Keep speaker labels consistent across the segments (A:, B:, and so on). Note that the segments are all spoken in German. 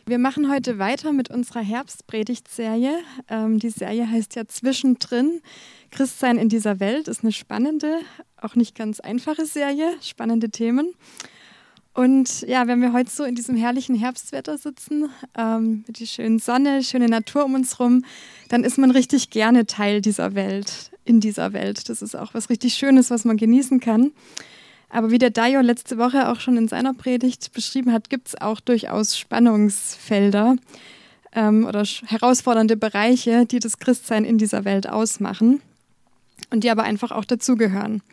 A: Wir machen heute weiter mit unserer Herbstpredigtserie. Die Serie heißt ja Zwischendrin. Christsein in dieser Welt ist eine spannende, auch nicht ganz einfache Serie, spannende Themen. Und ja, wenn wir heute so in diesem herrlichen Herbstwetter sitzen, mit der schönen Sonne, schöne Natur um uns rum, dann ist man richtig gerne Teil dieser Welt, in dieser Welt. Das ist auch was richtig Schönes, was man genießen kann. Aber wie der Dayo letzte Woche auch schon in seiner Predigt beschrieben hat, gibt es auch durchaus Spannungsfelder oder herausfordernde Bereiche, die das Christsein in dieser Welt ausmachen und die aber einfach auch dazugehören.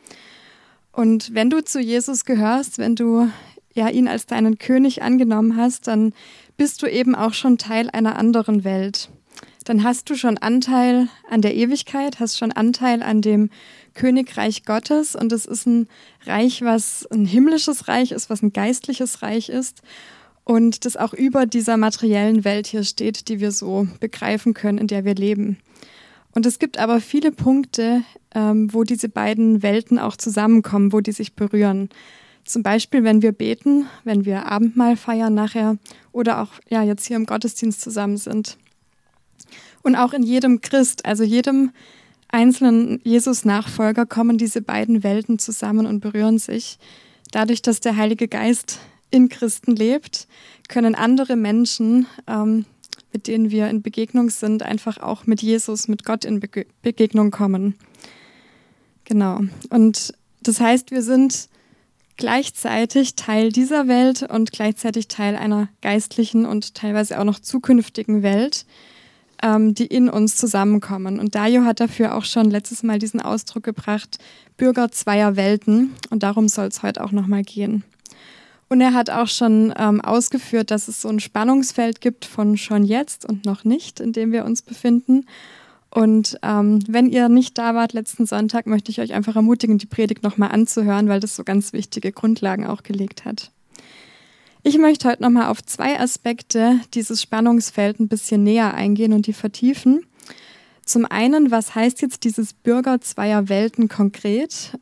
A: Und wenn du zu Jesus gehörst, wenn du ihn als deinen König angenommen hast, dann bist du eben auch schon Teil einer anderen Welt. Dann hast du schon Anteil an der Ewigkeit, hast schon Anteil an dem Königreich Gottes, und es ist ein Reich, was ein himmlisches Reich ist, was ein geistliches Reich ist und das auch über dieser materiellen Welt hier steht, die wir so begreifen können, in der wir leben. Und es gibt aber viele Punkte, wo diese beiden Welten auch zusammenkommen, wo die sich berühren. Zum Beispiel, wenn wir beten, wenn wir Abendmahl feiern nachher oder auch jetzt hier im Gottesdienst zusammen sind. Und auch in jedem Christ, also jedem einzelnen Jesus-Nachfolger, kommen diese beiden Welten zusammen und berühren sich. Dadurch, dass der Heilige Geist in Christen lebt, können andere Menschen, mit denen wir in Begegnung sind, einfach auch mit Jesus, mit Gott in Begegnung kommen. Genau. Und das heißt, wir sind gleichzeitig Teil dieser Welt und gleichzeitig Teil einer geistlichen und teilweise auch noch zukünftigen Welt, die in uns zusammenkommen. Und Dayo hat dafür auch schon letztes Mal diesen Ausdruck gebracht, Bürger zweier Welten. Und darum soll es heute auch nochmal gehen. Und er hat auch schon ausgeführt, dass es so ein Spannungsfeld gibt von schon jetzt und noch nicht, in dem wir uns befinden. Und wenn ihr nicht da wart letzten Sonntag, möchte ich euch einfach ermutigen, die Predigt nochmal anzuhören, weil das so ganz wichtige Grundlagen auch gelegt hat. Ich möchte heute nochmal auf zwei Aspekte dieses Spannungsfeld ein bisschen näher eingehen und die vertiefen. Zum einen, was heißt jetzt dieses Bürger zweier Welten konkret?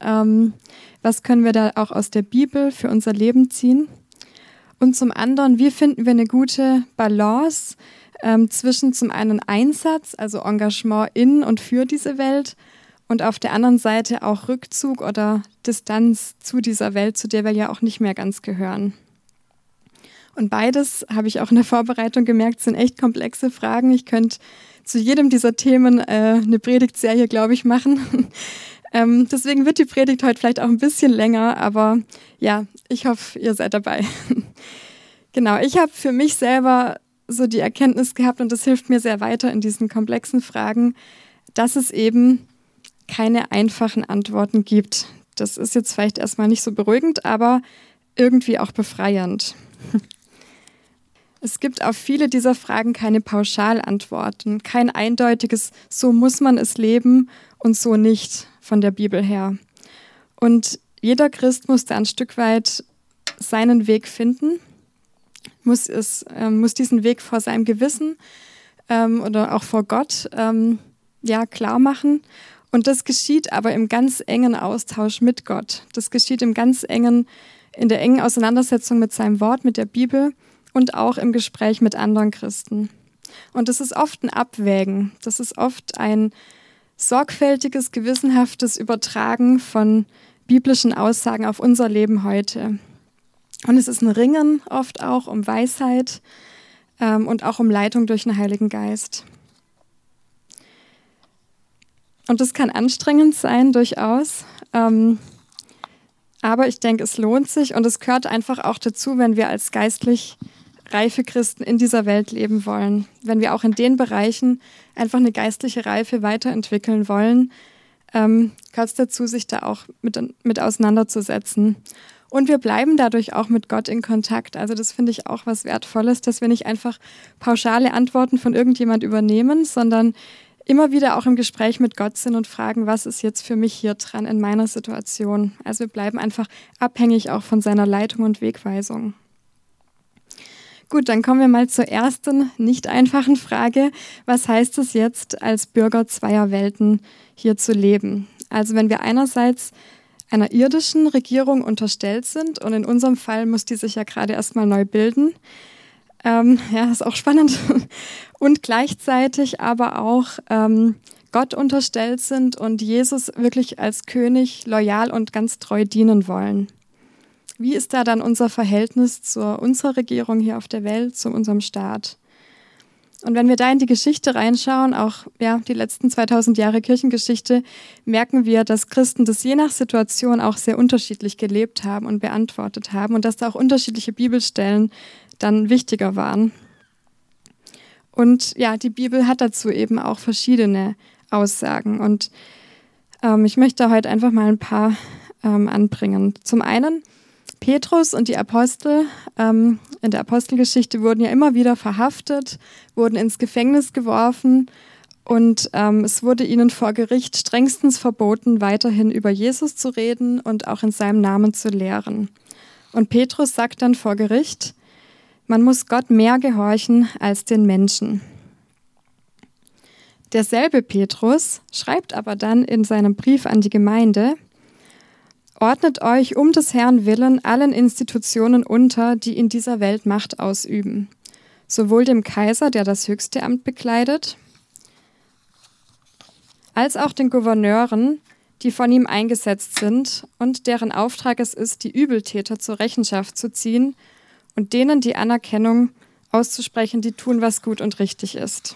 A: Was können wir da auch aus der Bibel für unser Leben ziehen? Und zum anderen, wie finden wir eine gute Balance zwischen zum einen Einsatz, also Engagement in und für diese Welt, und auf der anderen Seite auch Rückzug oder Distanz zu dieser Welt, zu der wir ja auch nicht mehr ganz gehören. Und beides, habe ich auch in der Vorbereitung gemerkt, sind echt komplexe Fragen. Ich könnte zu jedem dieser Themen eine Predigtserie, glaube ich, machen. Deswegen wird die Predigt heute vielleicht auch ein bisschen länger, aber ja, ich hoffe, ihr seid dabei. Genau, ich habe für mich selber so die Erkenntnis gehabt, und das hilft mir sehr weiter in diesen komplexen Fragen, dass es eben keine einfachen Antworten gibt. Das ist jetzt vielleicht erstmal nicht so beruhigend, aber irgendwie auch befreiend. Es gibt auf viele dieser Fragen keine Pauschalantworten, kein eindeutiges, so muss man es leben und so nicht von der Bibel her. Und jeder Christ muss da ein Stück weit seinen Weg finden, muss diesen Weg vor seinem Gewissen oder auch vor Gott klar machen. Und das geschieht aber im ganz engen Austausch mit Gott. Das geschieht in der engen Auseinandersetzung mit seinem Wort, mit der Bibel, und auch im Gespräch mit anderen Christen. Und das ist oft ein Abwägen. Das ist oft ein sorgfältiges, gewissenhaftes Übertragen von biblischen Aussagen auf unser Leben heute. Und es ist ein Ringen oft auch um Weisheit und auch um Leitung durch den Heiligen Geist. Und das kann anstrengend sein, durchaus. Aber ich denke, es lohnt sich, und es gehört einfach auch dazu, wenn wir als geistlich reife Christen in dieser Welt leben wollen. Wenn wir auch in den Bereichen einfach eine geistliche Reife weiterentwickeln wollen, gehört es dazu, sich da auch mit auseinanderzusetzen. Und wir bleiben dadurch auch mit Gott in Kontakt. Also das finde ich auch was Wertvolles, dass wir nicht einfach pauschale Antworten von irgendjemand übernehmen, sondern immer wieder auch im Gespräch mit Gott sind und fragen, was ist jetzt für mich hier dran in meiner Situation. Also wir bleiben einfach abhängig auch von seiner Leitung und Wegweisung. Gut, dann kommen wir mal zur ersten nicht einfachen Frage. Was heißt es jetzt, als Bürger zweier Welten hier zu leben? Also wenn wir einerseits einer irdischen Regierung unterstellt sind, und in unserem Fall muss die sich ja gerade erstmal neu bilden, Ja, ist auch spannend. Und gleichzeitig aber auch Gott unterstellt sind und Jesus wirklich als König loyal und ganz treu dienen wollen. Wie ist da dann unser Verhältnis zu unserer Regierung hier auf der Welt, zu unserem Staat? Und wenn wir da in die Geschichte reinschauen, auch die letzten 2000 Jahre Kirchengeschichte, merken wir, dass Christen das je nach Situation auch sehr unterschiedlich gelebt haben und beantwortet haben und dass da auch unterschiedliche Bibelstellen dann wichtiger waren. Und die Bibel hat dazu eben auch verschiedene Aussagen. Und ich möchte heute einfach mal ein paar anbringen. Zum einen, Petrus und die Apostel in der Apostelgeschichte wurden ja immer wieder verhaftet, wurden ins Gefängnis geworfen und es wurde ihnen vor Gericht strengstens verboten, weiterhin über Jesus zu reden und auch in seinem Namen zu lehren. Und Petrus sagt dann vor Gericht, man muss Gott mehr gehorchen als den Menschen. Derselbe Petrus schreibt aber dann in seinem Brief an die Gemeinde, ordnet euch um des Herrn willen allen Institutionen unter, die in dieser Welt Macht ausüben, sowohl dem Kaiser, der das höchste Amt bekleidet, als auch den Gouverneuren, die von ihm eingesetzt sind und deren Auftrag es ist, die Übeltäter zur Rechenschaft zu ziehen und denen die Anerkennung auszusprechen, die tun, was gut und richtig ist.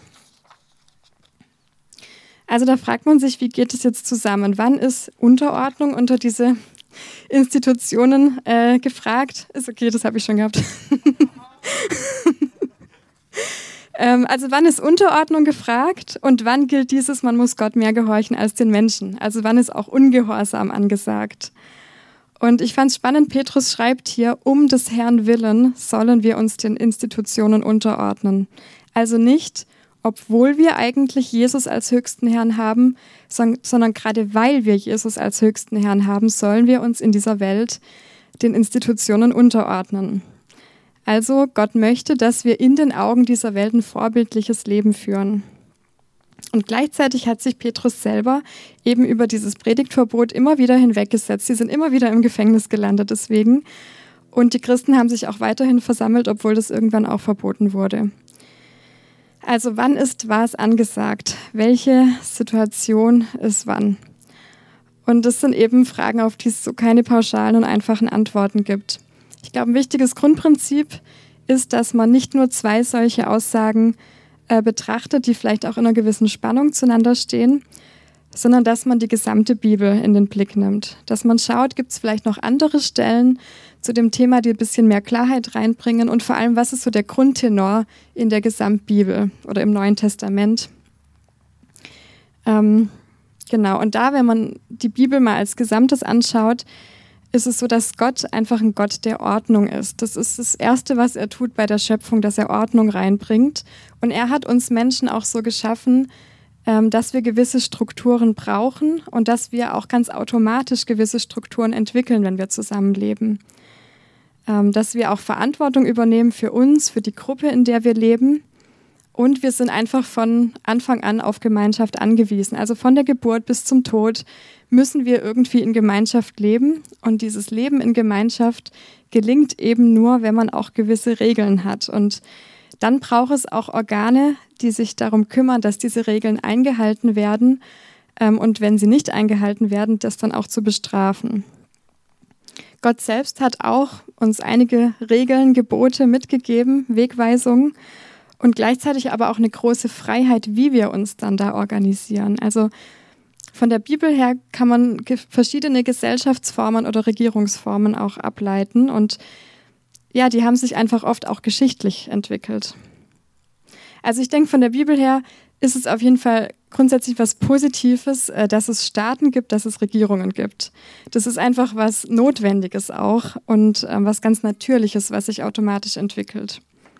A: Also da fragt man sich, wie geht es jetzt zusammen? Wann ist Unterordnung unter diese Institutionen gefragt? Ist okay, das habe ich schon gehabt. Also wann ist Unterordnung gefragt und wann gilt dieses, man muss Gott mehr gehorchen als den Menschen? Also wann ist auch Ungehorsam angesagt? Und ich fand es spannend, Petrus schreibt hier, um des Herrn willen sollen wir uns den Institutionen unterordnen. Also nicht, obwohl wir eigentlich Jesus als höchsten Herrn haben, sondern gerade weil wir Jesus als höchsten Herrn haben, sollen wir uns in dieser Welt den Institutionen unterordnen. Also Gott möchte, dass wir in den Augen dieser Welt ein vorbildliches Leben führen. Und gleichzeitig hat sich Petrus selber eben über dieses Predigtverbot immer wieder hinweggesetzt. Sie sind immer wieder im Gefängnis gelandet deswegen. Und die Christen haben sich auch weiterhin versammelt, obwohl das irgendwann auch verboten wurde. Also wann ist was angesagt? Welche Situation ist wann? Und das sind eben Fragen, auf die es so keine pauschalen und einfachen Antworten gibt. Ich glaube, ein wichtiges Grundprinzip ist, dass man nicht nur zwei solche Aussagen betrachtet, die vielleicht auch in einer gewissen Spannung zueinander stehen, sondern dass man die gesamte Bibel in den Blick nimmt. Dass man schaut, gibt es vielleicht noch andere Stellen zu dem Thema, die ein bisschen mehr Klarheit reinbringen und vor allem, was ist so der Grundtenor in der Gesamtbibel oder im Neuen Testament. Genau, und da, wenn man die Bibel mal als Gesamtes anschaut, ist es so, dass Gott einfach ein Gott der Ordnung ist. Das ist das Erste, was er tut bei der Schöpfung, dass er Ordnung reinbringt. Und er hat uns Menschen auch so geschaffen, dass wir gewisse Strukturen brauchen und dass wir auch ganz automatisch gewisse Strukturen entwickeln, wenn wir zusammenleben. Dass wir auch Verantwortung übernehmen für uns, für die Gruppe, in der wir leben. Und wir sind einfach von Anfang an auf Gemeinschaft angewiesen. Also von der Geburt bis zum Tod müssen wir irgendwie in Gemeinschaft leben. Und dieses Leben in Gemeinschaft gelingt eben nur, wenn man auch gewisse Regeln hat. Und dann braucht es auch Organe, die sich darum kümmern, dass diese Regeln eingehalten werden. Und wenn sie nicht eingehalten werden, das dann auch zu bestrafen. Gott selbst hat auch uns einige Regeln, Gebote mitgegeben, Wegweisungen. Und gleichzeitig aber auch eine große Freiheit, wie wir uns dann da organisieren. Also von der Bibel her kann man verschiedene Gesellschaftsformen oder Regierungsformen auch ableiten. Und ja, die haben sich einfach oft auch geschichtlich entwickelt. Also ich denke, von der Bibel her ist es auf jeden Fall grundsätzlich was Positives, dass es Staaten gibt, dass es Regierungen gibt. Das ist einfach was Notwendiges auch und was ganz Natürliches, was sich automatisch entwickelt.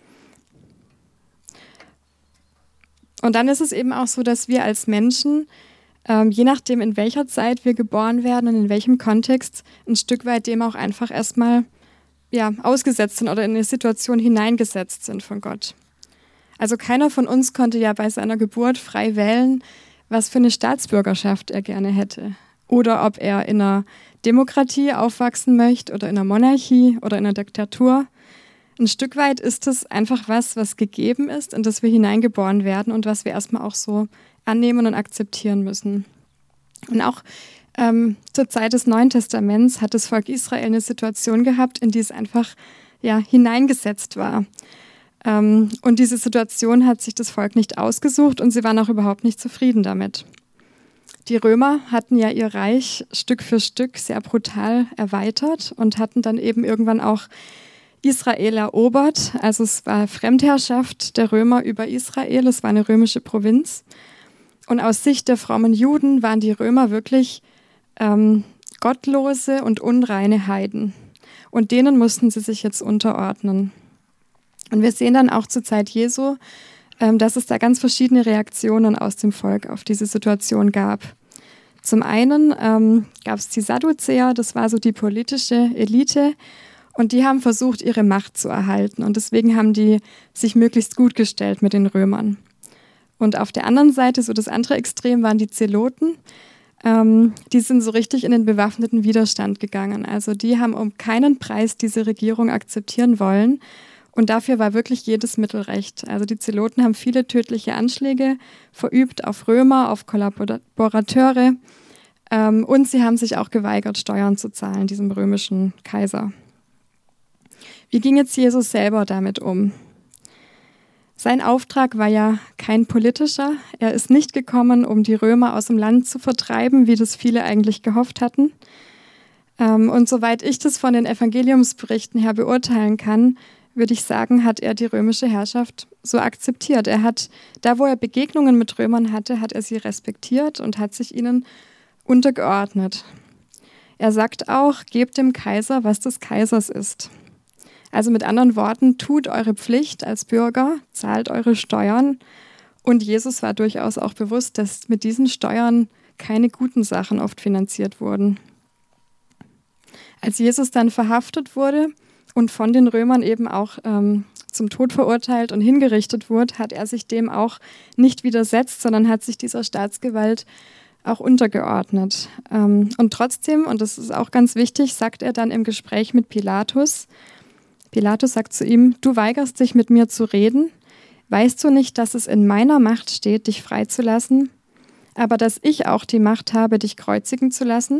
A: Und dann ist es eben auch so, dass wir als Menschen, je nachdem in welcher Zeit wir geboren werden und in welchem Kontext, ein Stück weit dem auch einfach erstmal ausgesetzt sind oder in eine Situation hineingesetzt sind von Gott. Also keiner von uns konnte ja bei seiner Geburt frei wählen, was für eine Staatsbürgerschaft er gerne hätte. Oder ob er in einer Demokratie aufwachsen möchte oder in einer Monarchie oder in einer Diktatur. Ein Stück weit ist es einfach was gegeben ist, in das wir hineingeboren werden und was wir erstmal auch so annehmen und akzeptieren müssen. Und auch zur Zeit des Neuen Testaments hat das Volk Israel eine Situation gehabt, in die es einfach hineingesetzt war. Und diese Situation hat sich das Volk nicht ausgesucht und sie waren auch überhaupt nicht zufrieden damit. Die Römer hatten ja ihr Reich Stück für Stück sehr brutal erweitert und hatten dann eben irgendwann auch Israel erobert. Also es war Fremdherrschaft der Römer über Israel, es war eine römische Provinz. Und aus Sicht der frommen Juden waren die Römer wirklich gottlose und unreine Heiden. Und denen mussten sie sich jetzt unterordnen. Und wir sehen dann auch zur Zeit Jesu, dass es da ganz verschiedene Reaktionen aus dem Volk auf diese Situation gab. Zum einen gab es die Sadduzäer, das war so die politische Elite, und die haben versucht, ihre Macht zu erhalten. Und deswegen haben die sich möglichst gut gestellt mit den Römern. Und auf der anderen Seite, so das andere Extrem, waren die Zeloten. Die sind so richtig in den bewaffneten Widerstand gegangen. Also die haben um keinen Preis diese Regierung akzeptieren wollen. Und dafür war wirklich jedes Mittel recht. Also die Zeloten haben viele tödliche Anschläge verübt auf Römer, auf Kollaborateure. Und sie haben sich auch geweigert, Steuern zu zahlen, diesem römischen Kaiser. Wie ging jetzt Jesus selber damit um? Sein Auftrag war ja kein politischer. Er ist nicht gekommen, um die Römer aus dem Land zu vertreiben, wie das viele eigentlich gehofft hatten. Und soweit ich das von den Evangeliumsberichten her beurteilen kann, würde ich sagen, hat er die römische Herrschaft so akzeptiert. Er hat, da wo er Begegnungen mit Römern hatte, hat er sie respektiert und hat sich ihnen untergeordnet. Er sagt auch, gebt dem Kaiser, was des Kaisers ist. Also mit anderen Worten, tut eure Pflicht als Bürger, zahlt eure Steuern. Und Jesus war durchaus auch bewusst, dass mit diesen Steuern keine guten Sachen oft finanziert wurden. Als Jesus dann verhaftet wurde und von den Römern eben auch zum Tod verurteilt und hingerichtet wurde, hat er sich dem auch nicht widersetzt, sondern hat sich dieser Staatsgewalt auch untergeordnet. Und trotzdem, und das ist auch ganz wichtig, sagt er dann im Gespräch mit Pilatus, Pilatus sagt zu ihm, du weigerst dich mit mir zu reden, weißt du nicht, dass es in meiner Macht steht, dich freizulassen, aber dass ich auch die Macht habe, dich kreuzigen zu lassen?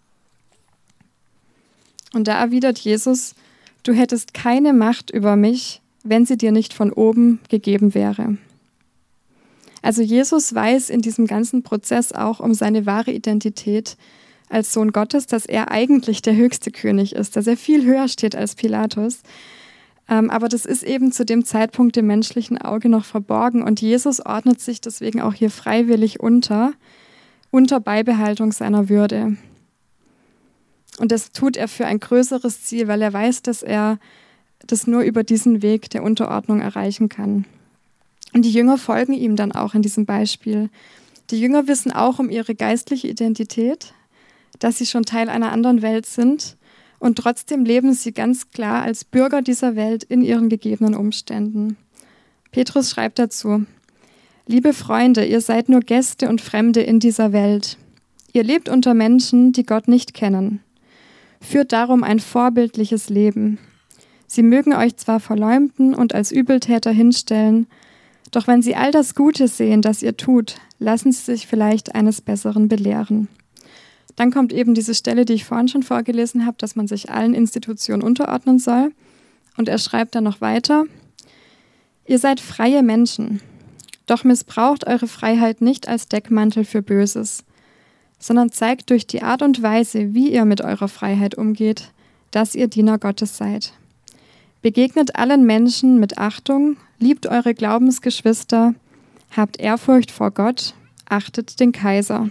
A: Und da erwidert Jesus, du hättest keine Macht über mich, wenn sie dir nicht von oben gegeben wäre. Also Jesus weiß in diesem ganzen Prozess auch um seine wahre Identität als Sohn Gottes, dass er eigentlich der höchste König ist, dass er viel höher steht als Pilatus. Aber das ist eben zu dem Zeitpunkt dem menschlichen Auge noch verborgen und Jesus ordnet sich deswegen auch hier freiwillig unter Beibehaltung seiner Würde. Und das tut er für ein größeres Ziel, weil er weiß, dass er das nur über diesen Weg der Unterordnung erreichen kann. Und die Jünger folgen ihm dann auch in diesem Beispiel. Die Jünger wissen auch um ihre geistliche Identität, dass sie schon Teil einer anderen Welt sind und trotzdem leben sie ganz klar als Bürger dieser Welt in ihren gegebenen Umständen. Petrus schreibt dazu, liebe Freunde, ihr seid nur Gäste und Fremde in dieser Welt. Ihr lebt unter Menschen, die Gott nicht kennen. Führt darum ein vorbildliches Leben. Sie mögen euch zwar verleumden und als Übeltäter hinstellen, doch wenn sie all das Gute sehen, das ihr tut, lassen sie sich vielleicht eines Besseren belehren. Dann kommt eben diese Stelle, die ich vorhin schon vorgelesen habe, dass man sich allen Institutionen unterordnen soll. Und er schreibt dann noch weiter, ihr seid freie Menschen, doch missbraucht eure Freiheit nicht als Deckmantel für Böses, sondern zeigt durch die Art und Weise, wie ihr mit eurer Freiheit umgeht, dass ihr Diener Gottes seid. Begegnet allen Menschen mit Achtung, liebt eure Glaubensgeschwister, habt Ehrfurcht vor Gott, achtet den Kaiser.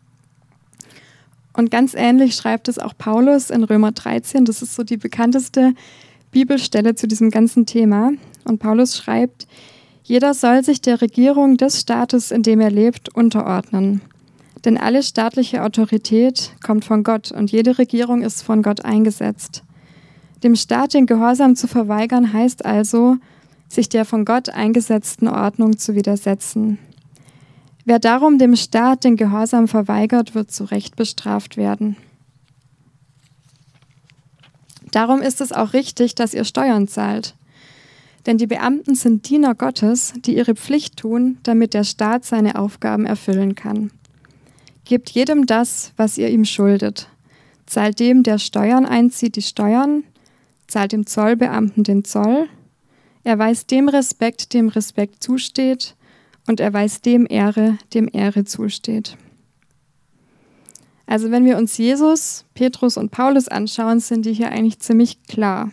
A: Und ganz ähnlich schreibt es auch Paulus in Römer 13, das ist so die bekannteste Bibelstelle zu diesem ganzen Thema. Und Paulus schreibt, jeder soll sich der Regierung des Staates, in dem er lebt, unterordnen. Denn alle staatliche Autorität kommt von Gott und jede Regierung ist von Gott eingesetzt. Dem Staat den Gehorsam zu verweigern, heißt also, sich der von Gott eingesetzten Ordnung zu widersetzen. Wer darum dem Staat den Gehorsam verweigert, wird zu Recht bestraft werden. Darum ist es auch richtig, dass ihr Steuern zahlt. Denn die Beamten sind Diener Gottes, die ihre Pflicht tun, damit der Staat seine Aufgaben erfüllen kann. Gebt jedem das, was ihr ihm schuldet. Zahlt dem, der Steuern einzieht, die Steuern, zahlt dem Zollbeamten den Zoll, erweist dem Respekt zusteht, und erweist dem Ehre zusteht. Also wenn wir uns Jesus, Petrus und Paulus anschauen, sind die hier eigentlich ziemlich klar.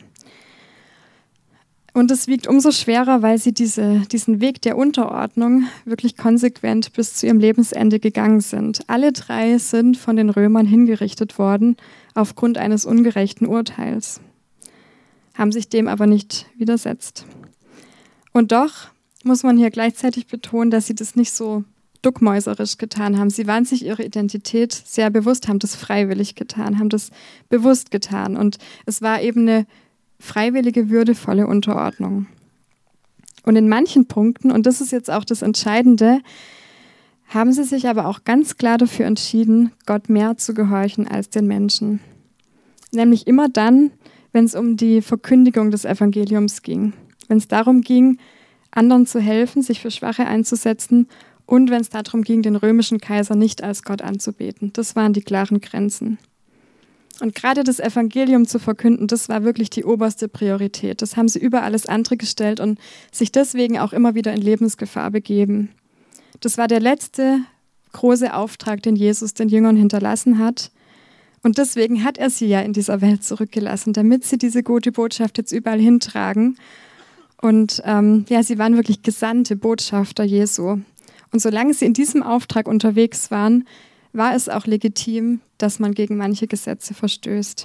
A: Und es wiegt umso schwerer, weil sie diesen Weg der Unterordnung wirklich konsequent bis zu ihrem Lebensende gegangen sind. Alle drei sind von den Römern hingerichtet worden aufgrund eines ungerechten Urteils, haben sich dem aber nicht widersetzt. Und doch muss man hier gleichzeitig betonen, dass sie das nicht so duckmäuserisch getan haben. Sie waren sich ihrer Identität sehr bewusst, haben das freiwillig getan, haben das bewusst getan. Und es war eben eine freiwillige, würdevolle Unterordnung. Und in manchen Punkten, und das ist jetzt auch das Entscheidende, haben sie sich aber auch ganz klar dafür entschieden, Gott mehr zu gehorchen als den Menschen. Nämlich immer dann, wenn es um die Verkündigung des Evangeliums ging. Wenn es darum ging, anderen zu helfen, sich für Schwache einzusetzen und wenn es darum ging, den römischen Kaiser nicht als Gott anzubeten. Das waren die klaren Grenzen. Und gerade das Evangelium zu verkünden, das war wirklich die oberste Priorität. Das haben sie über alles andere gestellt und sich deswegen auch immer wieder in Lebensgefahr begeben. Das war der letzte große Auftrag, den Jesus den Jüngern hinterlassen hat. Und deswegen hat er sie ja in dieser Welt zurückgelassen, damit sie diese gute Botschaft jetzt überall hintragen. Und sie waren wirklich gesandte Botschafter Jesu. Und solange sie in diesem Auftrag unterwegs waren, war es auch legitim, dass man gegen manche Gesetze verstößt.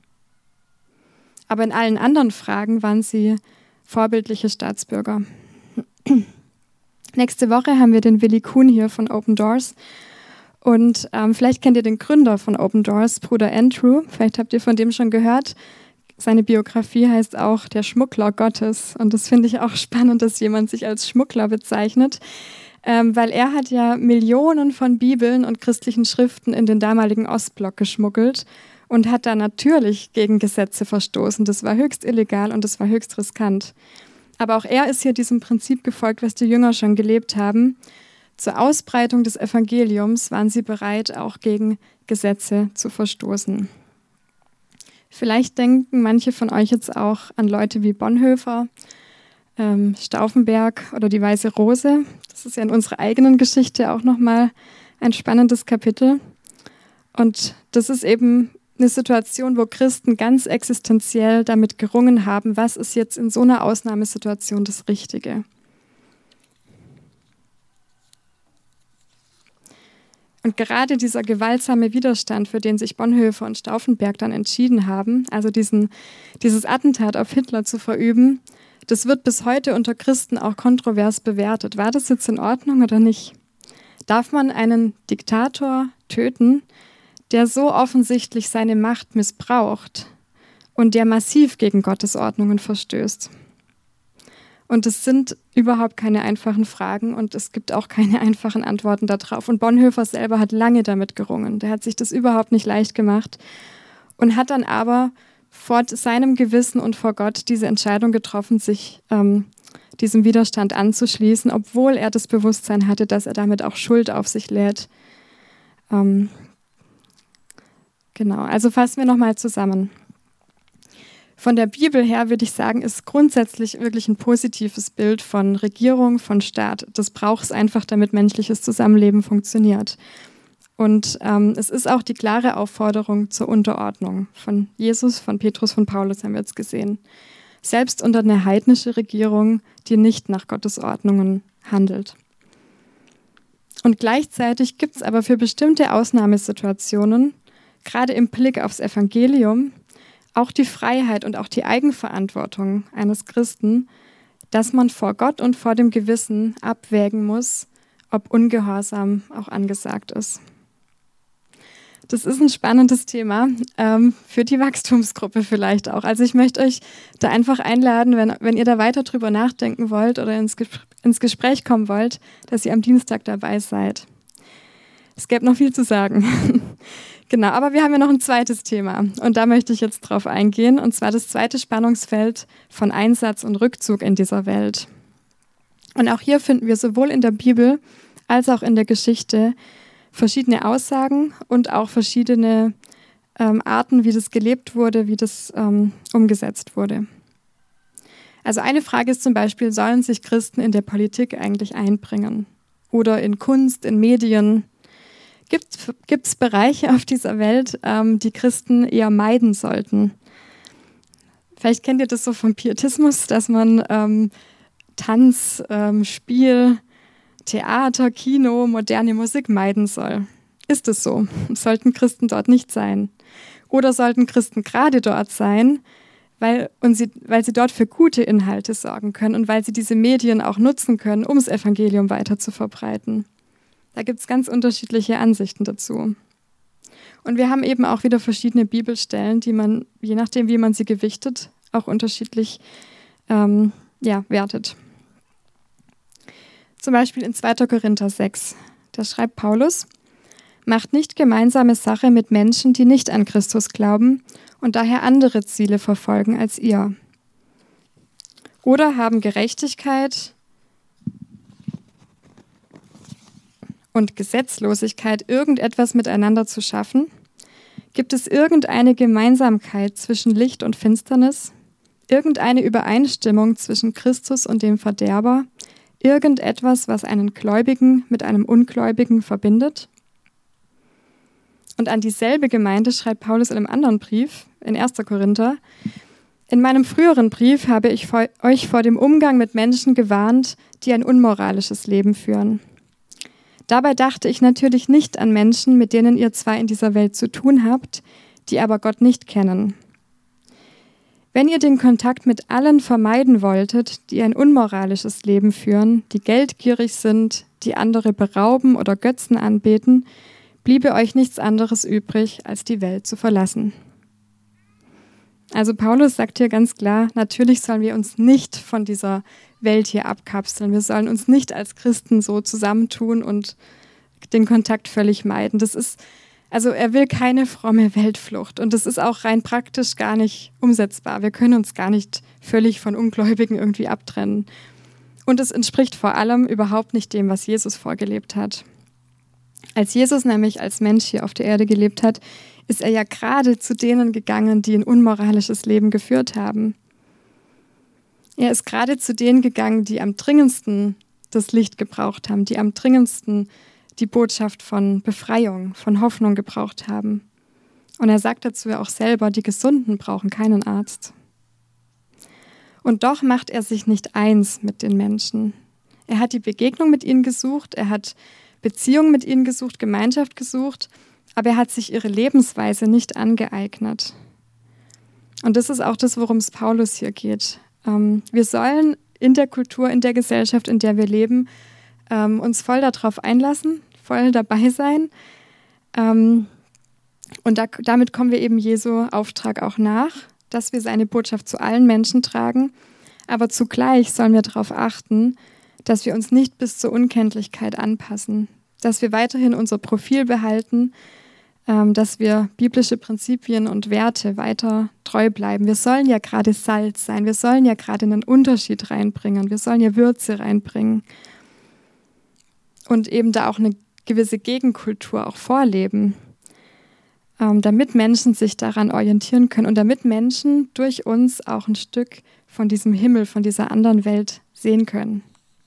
A: Aber in allen anderen Fragen waren sie vorbildliche Staatsbürger. Nächste Woche haben wir den Willi Kuhn hier von Open Doors. Und vielleicht kennt ihr den Gründer von Open Doors, Bruder Andrew. Vielleicht habt ihr von dem schon gehört. Seine Biografie heißt auch Der Schmuggler Gottes. Und das finde ich auch spannend, dass jemand sich als Schmuggler bezeichnet. Weil er hat ja Millionen von Bibeln und christlichen Schriften in den damaligen Ostblock geschmuggelt und hat da natürlich gegen Gesetze verstoßen. Das war höchst illegal und das war höchst riskant. Aber auch er ist hier diesem Prinzip gefolgt, was die Jünger schon gelebt haben. Zur Ausbreitung des Evangeliums waren sie bereit, auch gegen Gesetze zu verstoßen. Vielleicht denken manche von euch jetzt auch an Leute wie Bonhoeffer, Stauffenberg oder die Weiße Rose. Das ist ja in unserer eigenen Geschichte auch nochmal ein spannendes Kapitel. Und das ist eben eine Situation, wo Christen ganz existenziell damit gerungen haben, was ist jetzt in so einer Ausnahmesituation das Richtige. Und gerade dieser gewaltsame Widerstand, für den sich Bonhoeffer und Stauffenberg dann entschieden haben, also dieses Attentat auf Hitler zu verüben, das wird bis heute unter Christen auch kontrovers bewertet. War das jetzt in Ordnung oder nicht? Darf man einen Diktator töten, der so offensichtlich seine Macht missbraucht und der massiv gegen Gottes Ordnungen verstößt? Und es sind überhaupt keine einfachen Fragen und es gibt auch keine einfachen Antworten darauf. Und Bonhoeffer selber hat lange damit gerungen. Der hat sich das überhaupt nicht leicht gemacht und hat dann aber vor seinem Gewissen und vor Gott diese Entscheidung getroffen, sich diesem Widerstand anzuschließen, obwohl er das Bewusstsein hatte, dass er damit auch Schuld auf sich lädt. Genau, also fassen wir nochmal zusammen. Von der Bibel her würde ich sagen, ist grundsätzlich wirklich ein positives Bild von Regierung, von Staat. Das braucht es einfach, damit menschliches Zusammenleben funktioniert. Und es ist auch die klare Aufforderung zur Unterordnung von Jesus, von Petrus, von Paulus haben wir jetzt gesehen. Selbst unter einer heidnischen Regierung, die nicht nach Gottes Ordnungen handelt. Und gleichzeitig gibt es aber für bestimmte Ausnahmesituationen, gerade im Blick aufs Evangelium, auch die Freiheit und auch die Eigenverantwortung eines Christen, dass man vor Gott und vor dem Gewissen abwägen muss, ob Ungehorsam auch angesagt ist. Das ist ein spannendes Thema für die Wachstumsgruppe vielleicht auch. Also ich möchte euch da einfach einladen, wenn ihr da weiter drüber nachdenken wollt oder ins Gespräch kommen wollt, dass ihr am Dienstag dabei seid. Es gäbe noch viel zu sagen. Genau, aber wir haben ja noch ein zweites Thema und da möchte ich jetzt drauf eingehen, und zwar das zweite Spannungsfeld von Einsatz und Rückzug in dieser Welt. Und auch hier finden wir sowohl in der Bibel als auch in der Geschichte verschiedene Aussagen und auch verschiedene Arten, wie das gelebt wurde, wie das umgesetzt wurde. Also eine Frage ist zum Beispiel, sollen sich Christen in der Politik eigentlich einbringen? Oder in Kunst, in Medien? Gibt es Bereiche auf dieser Welt, die Christen eher meiden sollten? Vielleicht kennt ihr das so vom Pietismus, dass man Tanz, Spiel, Theater, Kino, moderne Musik meiden soll. Ist es so? Sollten Christen dort nicht sein? Oder sollten Christen gerade dort sein, weil sie dort für gute Inhalte sorgen können und weil sie diese Medien auch nutzen können, um das Evangelium weiter zu verbreiten? Da gibt es ganz unterschiedliche Ansichten dazu. Und wir haben eben auch wieder verschiedene Bibelstellen, die man, je nachdem wie man sie gewichtet, auch unterschiedlich wertet. Zum Beispiel in 2. Korinther 6, da schreibt Paulus: Macht nicht gemeinsame Sache mit Menschen, die nicht an Christus glauben und daher andere Ziele verfolgen als ihr. Oder haben Gerechtigkeit und Gesetzlosigkeit irgendetwas miteinander zu schaffen? Gibt es irgendeine Gemeinsamkeit zwischen Licht und Finsternis? Irgendeine Übereinstimmung zwischen Christus und dem Verderber? Irgendetwas, was einen Gläubigen mit einem Ungläubigen verbindet? Und an dieselbe Gemeinde schreibt Paulus in einem anderen Brief, in 1. Korinther: In meinem früheren Brief habe ich euch vor dem Umgang mit Menschen gewarnt, die ein unmoralisches Leben führen. Dabei dachte ich natürlich nicht an Menschen, mit denen ihr zwar in dieser Welt zu tun habt, die aber Gott nicht kennen. Wenn ihr den Kontakt mit allen vermeiden wolltet, die ein unmoralisches Leben führen, die geldgierig sind, die andere berauben oder Götzen anbeten, bliebe euch nichts anderes übrig, als die Welt zu verlassen. Also Paulus sagt hier ganz klar, natürlich sollen wir uns nicht von dieser Welt hier abkapseln. Wir sollen uns nicht als Christen so zusammentun und den Kontakt völlig meiden. Also er will keine fromme Weltflucht und das ist auch rein praktisch gar nicht umsetzbar. Wir können uns gar nicht völlig von Ungläubigen irgendwie abtrennen. Und es entspricht vor allem überhaupt nicht dem, was Jesus vorgelebt hat. Als Jesus nämlich als Mensch hier auf der Erde gelebt hat, ist er ja gerade zu denen gegangen, die ein unmoralisches Leben geführt haben. Er ist gerade zu denen gegangen, die am dringendsten das Licht gebraucht haben, die am dringendsten die Botschaft von Befreiung, von Hoffnung gebraucht haben. Und er sagt dazu ja auch selber, die Gesunden brauchen keinen Arzt. Und doch macht er sich nicht eins mit den Menschen. Er hat die Begegnung mit ihnen gesucht, er hat Beziehung mit ihnen gesucht, Gemeinschaft gesucht, aber er hat sich ihre Lebensweise nicht angeeignet. Und das ist auch das, worum es Paulus hier geht. Wir sollen in der Kultur, in der Gesellschaft, in der wir leben, uns voll darauf einlassen, voll dabei sein. Und damit kommen wir eben Jesu Auftrag auch nach, dass wir seine Botschaft zu allen Menschen tragen. Aber zugleich sollen wir darauf achten, dass wir uns nicht bis zur Unkenntlichkeit anpassen, dass wir weiterhin unser Profil behalten, dass wir biblische Prinzipien und Werte weiter treu bleiben. Wir sollen ja gerade Salz sein, wir sollen ja gerade einen Unterschied reinbringen, wir sollen ja Würze reinbringen und eben da auch eine gewisse Gegenkultur auch vorleben, damit Menschen sich daran orientieren können und damit Menschen durch uns auch ein Stück von diesem Himmel, von dieser anderen Welt sehen können.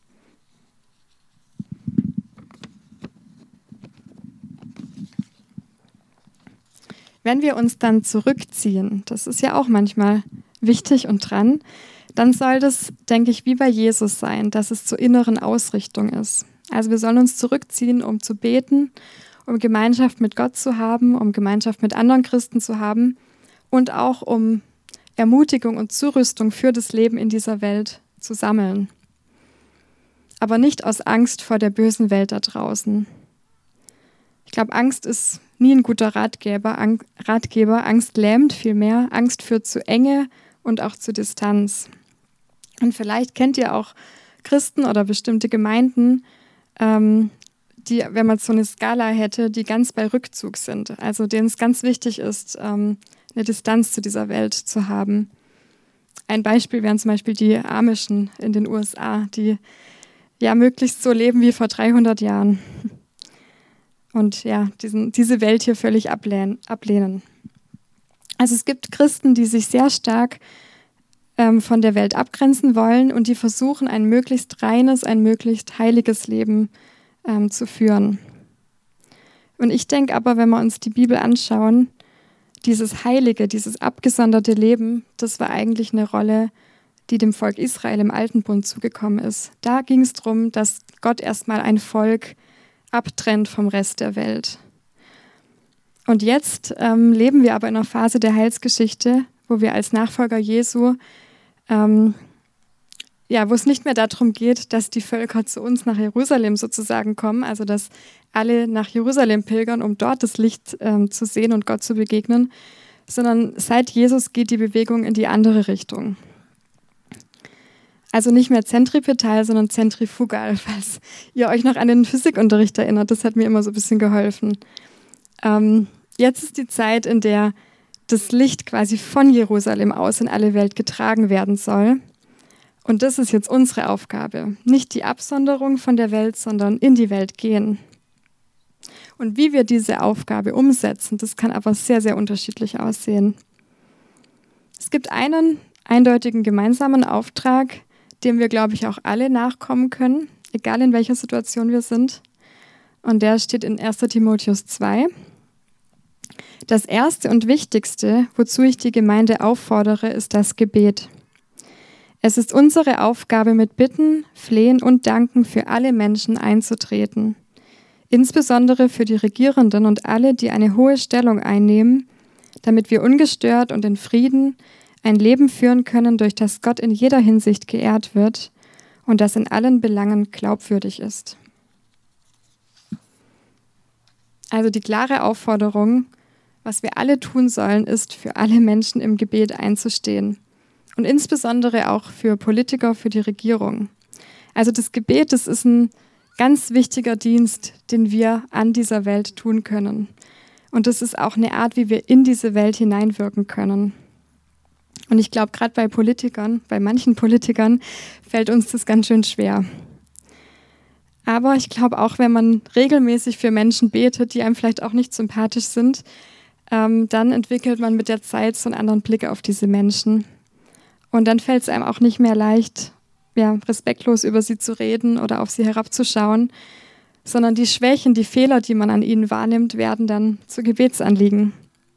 A: Wenn wir uns dann zurückziehen, das ist ja auch manchmal wichtig und dran, dann soll das, denke ich, wie bei Jesus sein, dass es zur inneren Ausrichtung ist. Also wir sollen uns zurückziehen, um zu beten, um Gemeinschaft mit Gott zu haben, um Gemeinschaft mit anderen Christen zu haben und auch um Ermutigung und Zurüstung für das Leben in dieser Welt zu sammeln. Aber nicht aus Angst vor der bösen Welt da draußen. Ich glaube, Angst ist nie ein guter Ratgeber. Angst lähmt vielmehr. Angst führt zu Enge und auch zu Distanz. Und vielleicht kennt ihr auch Christen oder bestimmte Gemeinden, die, wenn man so eine Skala hätte, die ganz bei Rückzug sind. Also denen es ganz wichtig ist, eine Distanz zu dieser Welt zu haben. Ein Beispiel wären zum Beispiel die Amischen in den USA, die ja möglichst so leben wie vor 300 Jahren. Und ja, diese Welt hier völlig ablehnen. Also es gibt Christen, die sich sehr stark von der Welt abgrenzen wollen und die versuchen, ein möglichst reines, ein möglichst heiliges Leben zu führen. Und ich denke aber, wenn wir uns die Bibel anschauen, dieses heilige, dieses abgesonderte Leben, das war eigentlich eine Rolle, die dem Volk Israel im Alten Bund zugekommen ist. Da ging es darum, dass Gott erstmal ein Volk abtrennt vom Rest der Welt. Und jetzt leben wir aber in einer Phase der Heilsgeschichte, wo wir als Nachfolger Jesu, wo es nicht mehr darum geht, dass die Völker zu uns nach Jerusalem sozusagen kommen, also dass alle nach Jerusalem pilgern, um dort das Licht zu sehen und Gott zu begegnen, sondern seit Jesus geht die Bewegung in die andere Richtung. Also nicht mehr zentripetal, sondern zentrifugal, falls ihr euch noch an den Physikunterricht erinnert. Das hat mir immer so ein bisschen geholfen. Jetzt ist die Zeit, in der das Licht quasi von Jerusalem aus in alle Welt getragen werden soll. Und das ist jetzt unsere Aufgabe. Nicht die Absonderung von der Welt, sondern in die Welt gehen. Und wie wir diese Aufgabe umsetzen, das kann aber sehr, sehr unterschiedlich aussehen. Es gibt einen eindeutigen gemeinsamen Auftrag, dem wir, glaube ich, auch alle nachkommen können, egal in welcher Situation wir sind. Und der steht in 1. Timotheus 2. Das Erste und Wichtigste, wozu ich die Gemeinde auffordere, ist das Gebet. Es ist unsere Aufgabe, mit Bitten, Flehen und Danken für alle Menschen einzutreten. Insbesondere für die Regierenden und alle, die eine hohe Stellung einnehmen, damit wir ungestört und in Frieden ein Leben führen können, durch das Gott in jeder Hinsicht geehrt wird und das in allen Belangen glaubwürdig ist. Also die klare Aufforderung, was wir alle tun sollen, ist, für alle Menschen im Gebet einzustehen. Und insbesondere auch für Politiker, für die Regierung. Also das Gebet, das ist ein ganz wichtiger Dienst, den wir an dieser Welt tun können. Und das ist auch eine Art, wie wir in diese Welt hineinwirken können. Und ich glaube, gerade bei Politikern, bei manchen Politikern, fällt uns das ganz schön schwer. Aber ich glaube auch, wenn man regelmäßig für Menschen betet, die einem vielleicht auch nicht sympathisch sind, dann entwickelt man mit der Zeit so einen anderen Blick auf diese Menschen. Und dann fällt es einem auch nicht mehr leicht, respektlos über sie zu reden oder auf sie herabzuschauen, sondern die Schwächen, die Fehler, die man an ihnen wahrnimmt, werden dann zu Gebetsanliegen.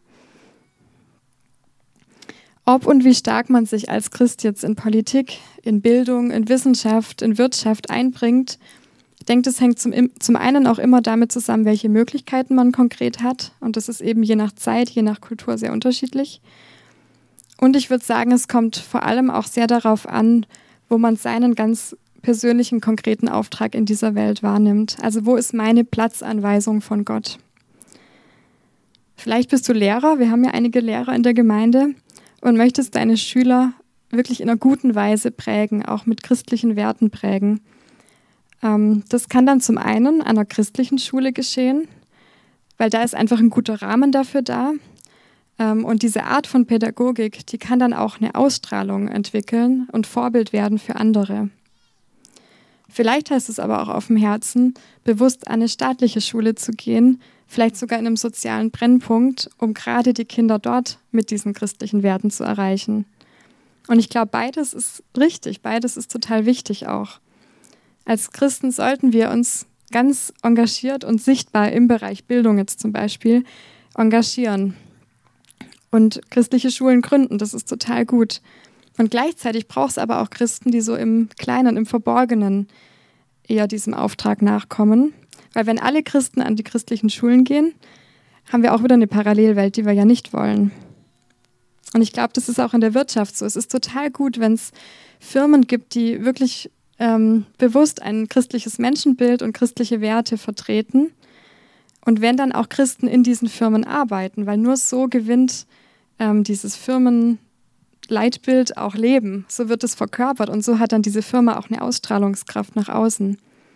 A: Ob und wie stark man sich als Christ jetzt in Politik, in Bildung, in Wissenschaft, in Wirtschaft einbringt, ich denke, das hängt zum einen auch immer damit zusammen, welche Möglichkeiten man konkret hat. Und das ist eben je nach Zeit, je nach Kultur sehr unterschiedlich. Und ich würde sagen, es kommt vor allem auch sehr darauf an, wo man seinen ganz persönlichen, konkreten Auftrag in dieser Welt wahrnimmt. Also wo ist meine Platzanweisung von Gott? Vielleicht bist du Lehrer, wir haben ja einige Lehrer in der Gemeinde und möchtest deine Schüler wirklich in einer guten Weise prägen, auch mit christlichen Werten prägen. Das kann dann zum einen an einer christlichen Schule geschehen, weil da ist einfach ein guter Rahmen dafür da. Und diese Art von Pädagogik, die kann dann auch eine Ausstrahlung entwickeln und Vorbild werden für andere. Vielleicht heißt es aber auch auf dem Herzen, bewusst an eine staatliche Schule zu gehen, vielleicht sogar in einem sozialen Brennpunkt, um gerade die Kinder dort mit diesen christlichen Werten zu erreichen. Und ich glaube, beides ist richtig, beides ist total wichtig auch. Als Christen sollten wir uns ganz engagiert und sichtbar im Bereich Bildung jetzt zum Beispiel engagieren und christliche Schulen gründen. Das ist total gut. Und gleichzeitig braucht es aber auch Christen, die so im Kleinen, im Verborgenen eher diesem Auftrag nachkommen. Weil wenn alle Christen an die christlichen Schulen gehen, haben wir auch wieder eine Parallelwelt, die wir ja nicht wollen. Und ich glaube, das ist auch in der Wirtschaft so. Es ist total gut, wenn es Firmen gibt, die wirklich bewusst ein christliches Menschenbild und christliche Werte vertreten. Und wenn dann auch Christen in diesen Firmen arbeiten, weil nur so gewinnt dieses Firmenleitbild auch Leben. So wird es verkörpert und so hat dann diese Firma auch eine Ausstrahlungskraft nach außen.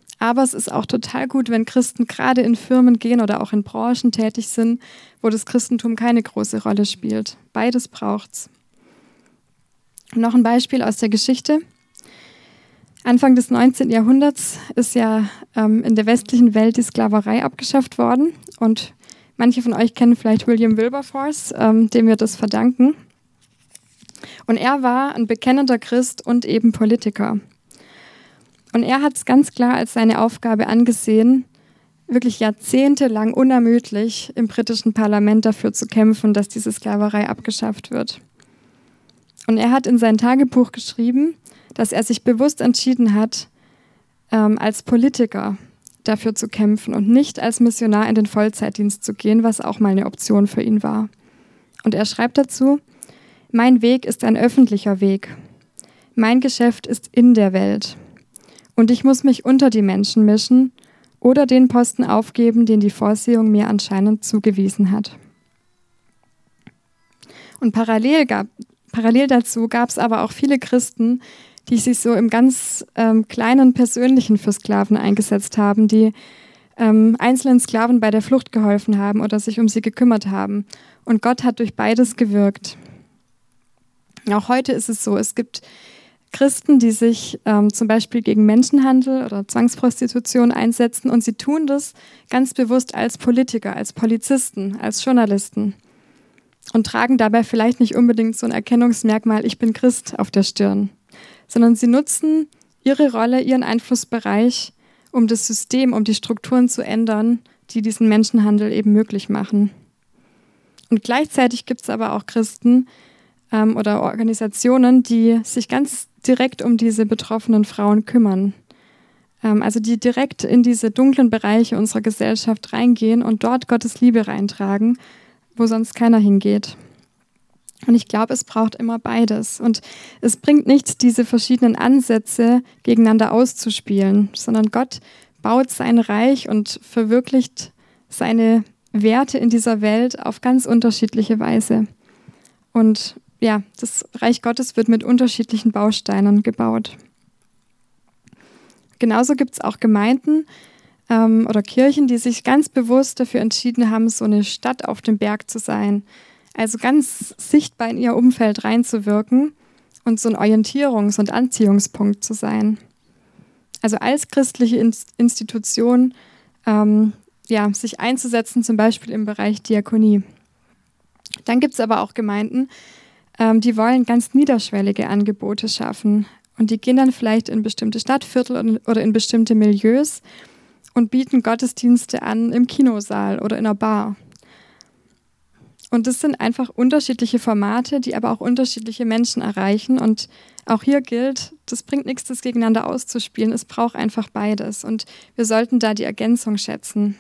A: Aber es ist auch total gut, wenn Christen gerade in Firmen gehen oder auch in Branchen tätig sind, wo das Christentum keine große Rolle spielt. Beides braucht's. Noch ein Beispiel aus der Geschichte. Anfang des 19. Jahrhunderts ist ja in der westlichen Welt die Sklaverei abgeschafft worden. Und manche von euch kennen vielleicht William Wilberforce, dem wir das verdanken. Und er war ein bekennender Christ und eben Politiker. Und er hat es ganz klar als seine Aufgabe angesehen, wirklich jahrzehntelang unermüdlich im britischen Parlament dafür zu kämpfen, dass diese Sklaverei abgeschafft wird. Und er hat in sein Tagebuch geschrieben, dass er sich bewusst entschieden hat, als Politiker dafür zu kämpfen und nicht als Missionar in den Vollzeitdienst zu gehen, was auch mal eine Option für ihn war. Und er schreibt dazu: Mein Weg ist ein öffentlicher Weg. Mein Geschäft ist in der Welt. Und ich muss mich unter die Menschen mischen oder den Posten aufgeben, den die Vorsehung mir anscheinend zugewiesen hat. Und parallel dazu gab es aber auch viele Christen, die sich so im ganz kleinen Persönlichen für Sklaven eingesetzt haben, die einzelnen Sklaven bei der Flucht geholfen haben oder sich um sie gekümmert haben. Und Gott hat durch beides gewirkt. Auch heute ist es so, es gibt Christen, die sich zum Beispiel gegen Menschenhandel oder Zwangsprostitution einsetzen, und sie tun das ganz bewusst als Politiker, als Polizisten, als Journalisten und tragen dabei vielleicht nicht unbedingt so ein Erkennungsmerkmal, ich bin Christ, auf der Stirn, sondern sie nutzen ihre Rolle, ihren Einflussbereich, um das System, um die Strukturen zu ändern, die diesen Menschenhandel eben möglich machen. Und gleichzeitig gibt es aber auch Christen oder Organisationen, die sich ganz direkt um diese betroffenen Frauen kümmern. Also die direkt in diese dunklen Bereiche unserer Gesellschaft reingehen und dort Gottes Liebe reintragen, wo sonst keiner hingeht. Und ich glaube, es braucht immer beides. Und es bringt nichts, diese verschiedenen Ansätze gegeneinander auszuspielen, sondern Gott baut sein Reich und verwirklicht seine Werte in dieser Welt auf ganz unterschiedliche Weise. Und ja, das Reich Gottes wird mit unterschiedlichen Bausteinen gebaut. Genauso gibt es auch Gemeinden oder Kirchen, die sich ganz bewusst dafür entschieden haben, so eine Stadt auf dem Berg zu sein. Also ganz sichtbar in ihr Umfeld reinzuwirken und so ein Orientierungs- und Anziehungspunkt zu sein. Also als christliche Institution sich einzusetzen, zum Beispiel im Bereich Diakonie. Dann gibt es aber auch Gemeinden, die wollen ganz niederschwellige Angebote schaffen. Und die gehen dann vielleicht in bestimmte Stadtviertel oder in bestimmte Milieus und bieten Gottesdienste an im Kinosaal oder in einer Bar. Und das sind einfach unterschiedliche Formate, die aber auch unterschiedliche Menschen erreichen. Und auch hier gilt, das bringt nichts, das gegeneinander auszuspielen. Es braucht einfach beides. Und wir sollten da die Ergänzung schätzen.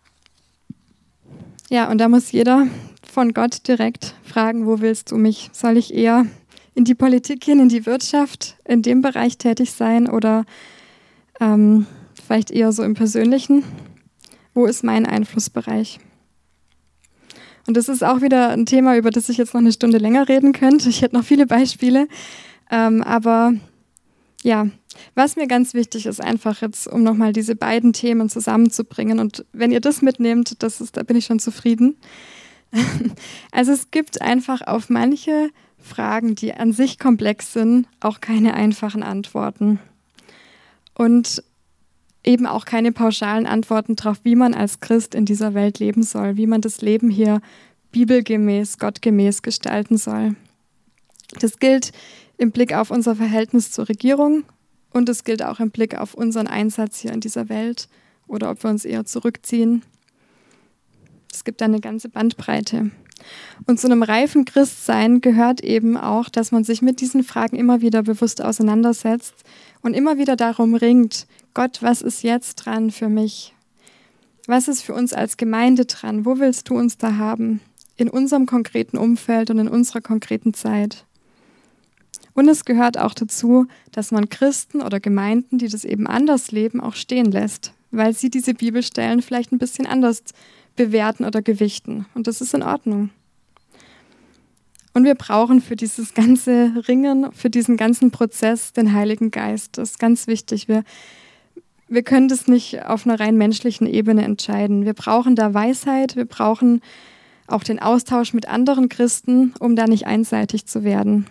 A: Ja, und da muss jeder von Gott direkt fragen, wo willst du mich? Soll ich eher in die Politik gehen, in die Wirtschaft, in dem Bereich tätig sein oder vielleicht eher so im Persönlichen? Wo ist mein Einflussbereich? Und das ist auch wieder ein Thema, über das ich jetzt noch eine Stunde länger reden könnte. Ich hätte noch viele Beispiele. Aber ja, was mir ganz wichtig ist, einfach jetzt, um nochmal diese beiden Themen zusammenzubringen. Und wenn ihr das mitnehmt, da bin ich schon zufrieden. Also es gibt einfach auf manche Fragen, die an sich komplex sind, auch keine einfachen Antworten. Und eben auch keine pauschalen Antworten darauf, wie man als Christ in dieser Welt leben soll, wie man das Leben hier bibelgemäß, gottgemäß gestalten soll. Das gilt im Blick auf unser Verhältnis zur Regierung und es gilt auch im Blick auf unseren Einsatz hier in dieser Welt oder ob wir uns eher zurückziehen. Es gibt da eine ganze Bandbreite. Und zu einem reifen Christsein gehört eben auch, dass man sich mit diesen Fragen immer wieder bewusst auseinandersetzt und immer wieder darum ringt, Gott, was ist jetzt dran für mich? Was ist für uns als Gemeinde dran? Wo willst du uns da haben? In unserem konkreten Umfeld und in unserer konkreten Zeit. Und es gehört auch dazu, dass man Christen oder Gemeinden, die das eben anders leben, auch stehen lässt, weil sie diese Bibelstellen vielleicht ein bisschen anders bewerten oder gewichten. Und das ist in Ordnung. Und wir brauchen für dieses ganze Ringen, für diesen ganzen Prozess den Heiligen Geist. Das ist ganz wichtig. Wir Wir können das nicht auf einer rein menschlichen Ebene entscheiden. Wir brauchen da Weisheit, wir brauchen auch den Austausch mit anderen Christen, um da nicht einseitig zu werden.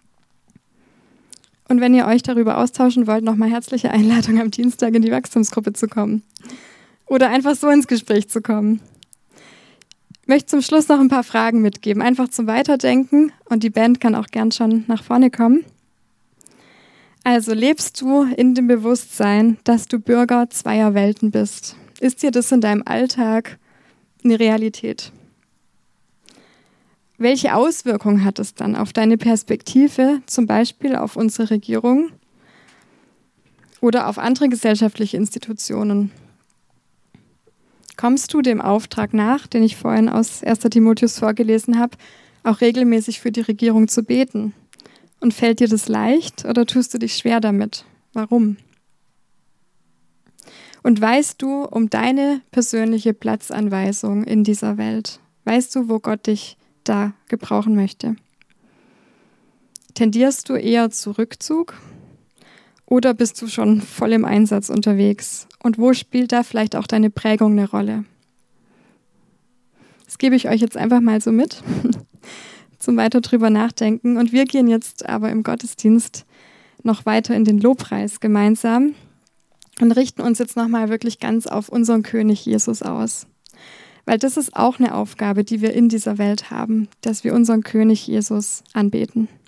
A: Und wenn ihr euch darüber austauschen wollt, nochmal herzliche Einladung, am Dienstag in die Wachstumsgruppe zu kommen. Oder einfach so ins Gespräch zu kommen. Ich möchte zum Schluss noch ein paar Fragen mitgeben, einfach zum Weiterdenken, und die Band kann auch gern schon nach vorne kommen. Also, lebst du in dem Bewusstsein, dass du Bürger zweier Welten bist? Ist dir das in deinem Alltag eine Realität? Welche Auswirkungen hat es dann auf deine Perspektive, zum Beispiel auf unsere Regierung oder auf andere gesellschaftliche Institutionen? Kommst du dem Auftrag nach, den ich vorhin aus 1. Timotheus vorgelesen habe, auch regelmäßig für die Regierung zu beten? Und fällt dir das leicht oder tust du dich schwer damit? Warum? Und weißt du um deine persönliche Platzanweisung in dieser Welt? Weißt du, wo Gott dich da gebrauchen möchte? Tendierst du eher zu Rückzug oder bist du schon voll im Einsatz unterwegs? Und wo spielt da vielleicht auch deine Prägung eine Rolle? Das gebe ich euch jetzt einfach mal so mit, zum weiter drüber nachdenken. Und wir gehen jetzt aber im Gottesdienst noch weiter in den Lobpreis gemeinsam und richten uns jetzt nochmal wirklich ganz auf unseren König Jesus aus. Weil das ist auch eine Aufgabe, die wir in dieser Welt haben, dass wir unseren König Jesus anbeten.